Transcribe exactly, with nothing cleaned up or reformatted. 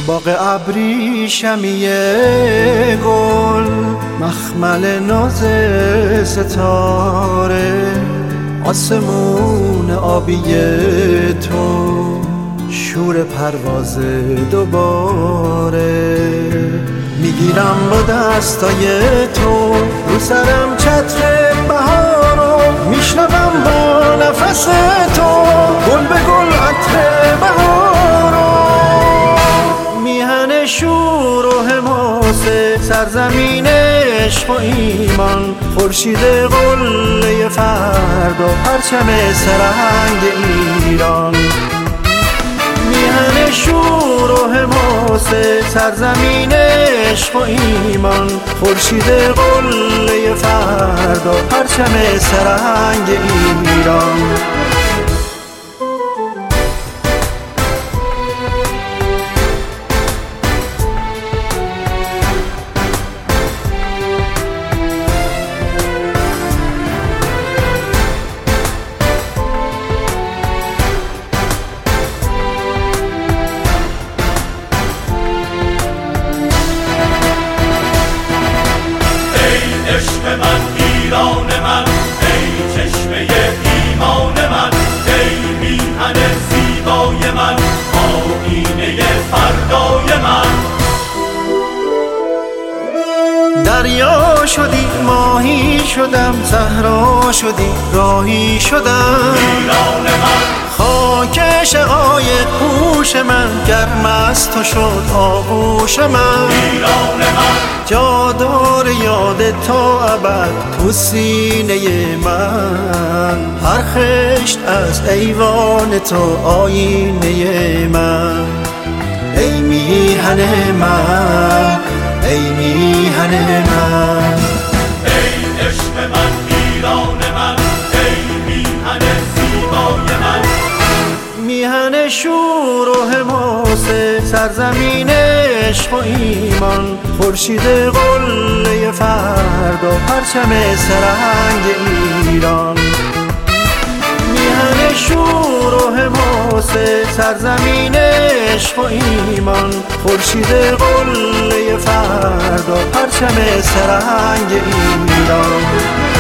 باغ ابریشمیه گل، مخمل ناز ستاره، آسمون آبی تو، شور پرواز دوباره. میگیرم با دستای تو رو سرم چتر بهارو، میشنوم با نفس تو گل به گل عطر بهارو. میهن شور و حماسه سرزمین عشق و ایمان، خورشید قله فردا، پرچم سرهنگ ایران. میهن شور و حماسه سرزمین عشق و ایمان، خورشید قله فردا، پرچم سرهنگ ایران. عشق من، ایران من، ای چشمه ایمان من، ای میهن زیبای من، آیینه فردای من. دریا شدی ماهی شدم، صحرا شدی راهی شدم. ایران من، خاک شقایق پوش من، گرم از تو شد آغوش من. ایران من، جادار یاد تا ابد تو سینه من، هر خشت از ایوان تو آینه من. ای میهن من، ای میهن من، ای عشق من، ایران من، ای میهن زیبای من. میهن شور و حماسه سرزمین عشق و ایمان، خورشید قله فردا، پرچم سرهنگ ایران. میهن شور و حماسه سرزمین عشق و ایمان، خورشید قله فردا، پرچم سرهنگ ایران.